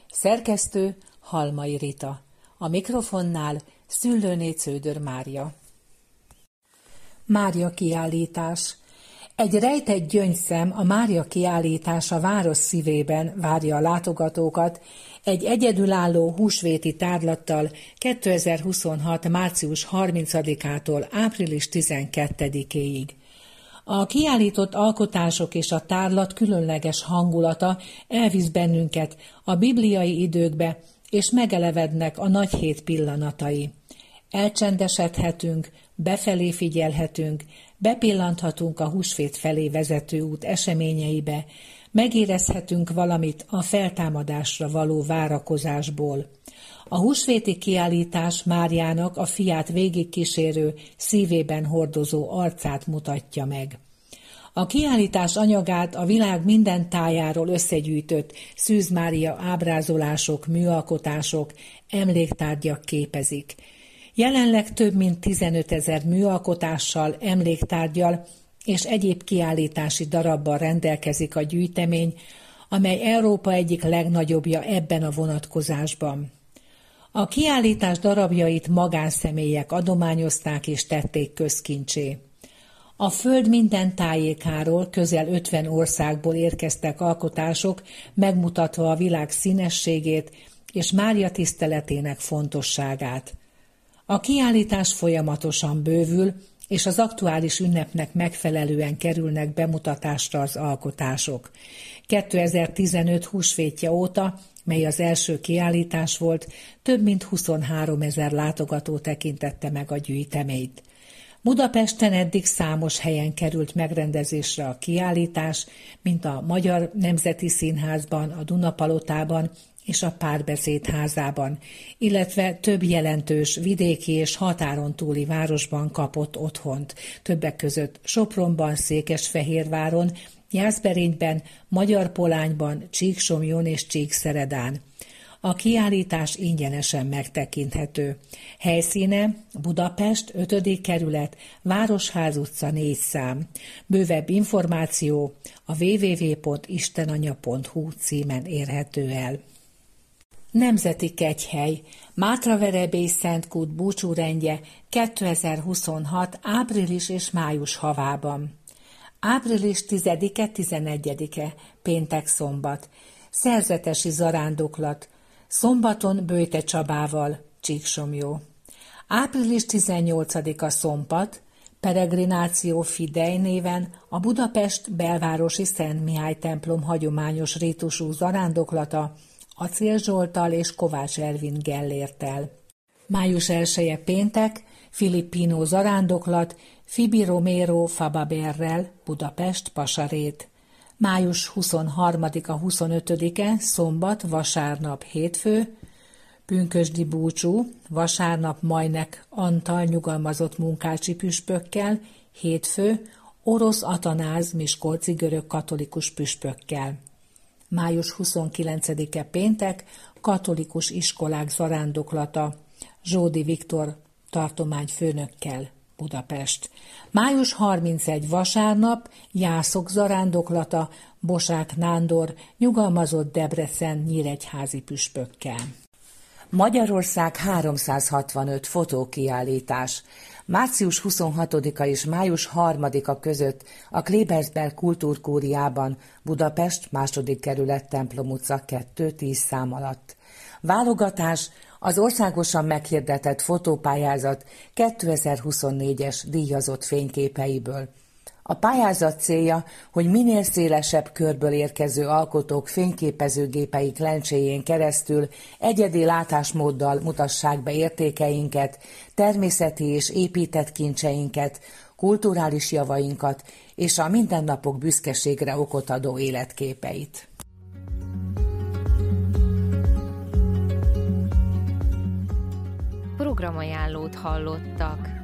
Szerkesztő Halmai Rita. A mikrofonnál Szüllőné Cződör Mária. Mária kiállítás. Egy rejtett gyöngyszem, a Mária kiállítás a város szívében várja a látogatókat, egy egyedülálló húsvéti tárlattal 2026. március 30-ától április 12-éig. A kiállított alkotások és a tárlat különleges hangulata elvisz bennünket a bibliai időkbe, és megelevednek a nagy hét pillanatai. Elcsendesedhetünk, befelé figyelhetünk, bepillanthatunk a húsvét felé vezető út eseményeibe, megérezhetünk valamit a feltámadásra való várakozásból. A húsvéti kiállítás Máriának a fiát végigkísérő, szívében hordozó arcát mutatja meg. A kiállítás anyagát a világ minden tájáról összegyűjtött Szűz Mária ábrázolások, műalkotások, emléktárgyak képezik. Jelenleg több mint 15 000 műalkotással, emléktárggyal és egyéb kiállítási darabbal rendelkezik a gyűjtemény, amely Európa egyik legnagyobbja ebben a vonatkozásban. A kiállítás darabjait magánszemélyek adományozták és tették közkincsé. A föld minden tájékáról, közel 50 országból érkeztek alkotások, megmutatva a világ színességét és Mária tiszteletének fontosságát. A kiállítás folyamatosan bővül, és az aktuális ünnepnek megfelelően kerülnek bemutatásra az alkotások. 2015 húsvétje óta, mely az első kiállítás volt, több mint 23 000 látogató tekintette meg a gyűjteményt. Budapesten eddig számos helyen került megrendezésre a kiállítás, mint a Magyar Nemzeti Színházban, a Dunapalotában és a Párbeszéd házában, illetve több jelentős vidéki és határon túli városban kapott otthont, többek között Sopronban, Székesfehérváron, Jászberényben, Magyarpolányban, Csíksomlyón és Csíkszeredán. A kiállítás ingyenesen megtekinthető. Helyszíne Budapest, 5. kerület, Városház utca 4 szám. Bővebb információ a www.istenanya.hu címen érhető el. Nemzeti Kegyhely, Mátraverebély-Szentkút búcsúrendje 2026. április és május havában. Április 10-e, 11-e, péntek-szombat, szerzetesi zarándoklat, szombaton Böjte Csabával, Csíksomlyó. Április 18-a szombat, Peregrináció Fidei néven a Budapest belvárosi Szent Mihály templom hagyományos rítusú zarándoklata, Acél Zsolttal és Kovács Ervin Gellérttel. Május 1-e péntek, Filippino zarándoklat, Fibi Romero Fababerrel, Budapest, Pasarét. Május 23-a 25-e, szombat, vasárnap, hétfő, pünkösdi búcsú, vasárnap Majnek Antal nyugalmazott munkácsi püspökkel, hétfő, Orosz Atanáz miskolci görög katolikus püspökkel. Május 29-e péntek, katolikus iskolák zarándoklata, Zsódi Viktor tartományfőnökkel, Budapest. Május 31 vasárnap, Jászok zarándoklata, Bosák Nándor nyugalmazott Debrecen nyíregyházi püspökkel. Magyarország 365 fotókiállítás. Március 26-a és május 3-a között a Klebersberg Kultúrkúriában, Budapest, 2. kerület, Templom utca 2-10 szám alatt. Válogatás az országosan meghirdetett fotópályázat 2024-es díjazott fényképeiből. A pályázat célja, hogy minél szélesebb körből érkező alkotók fényképezőgépeik lencséjén keresztül egyedi látásmóddal mutassák be értékeinket, természeti és épített kincseinket, kulturális javainkat és a mindennapok büszkeségre okot adó életképeit. Programajánlót hallottak.